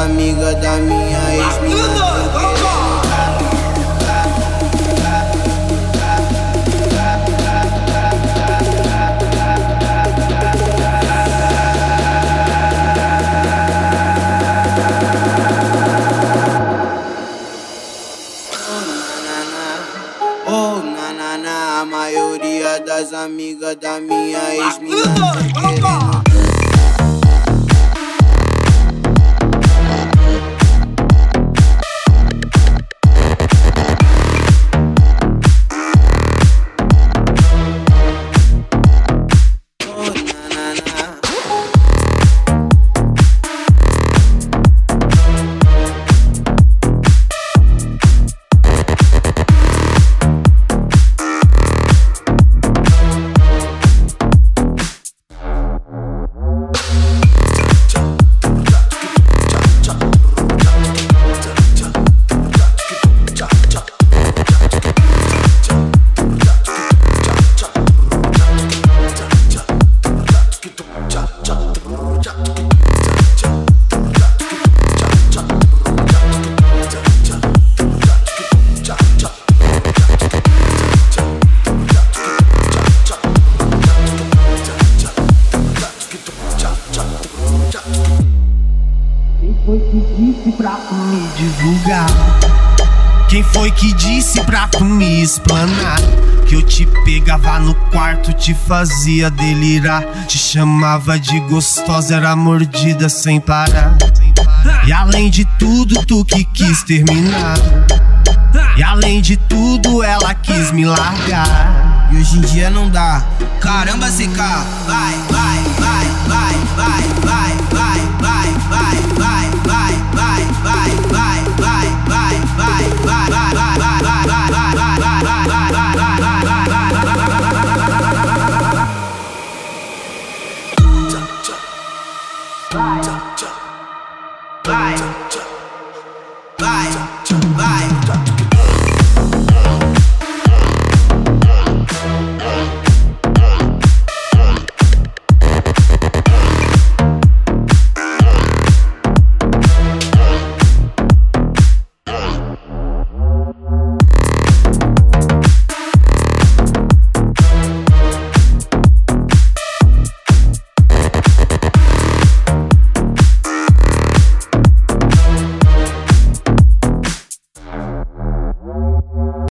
amigas da minha ex-mina. Oh, nanana, a maioria das amigas da minha ex-mina tá querendo. Quem foi que disse pra tu me explanar? Que eu te pegava no quarto, te fazia delirar, te chamava de gostosa, era mordida sem parar. E além de tudo, tu que quis terminar. E além de tudo, ela quis me largar. E hoje em dia não dá. Caramba, CK, vai, vai.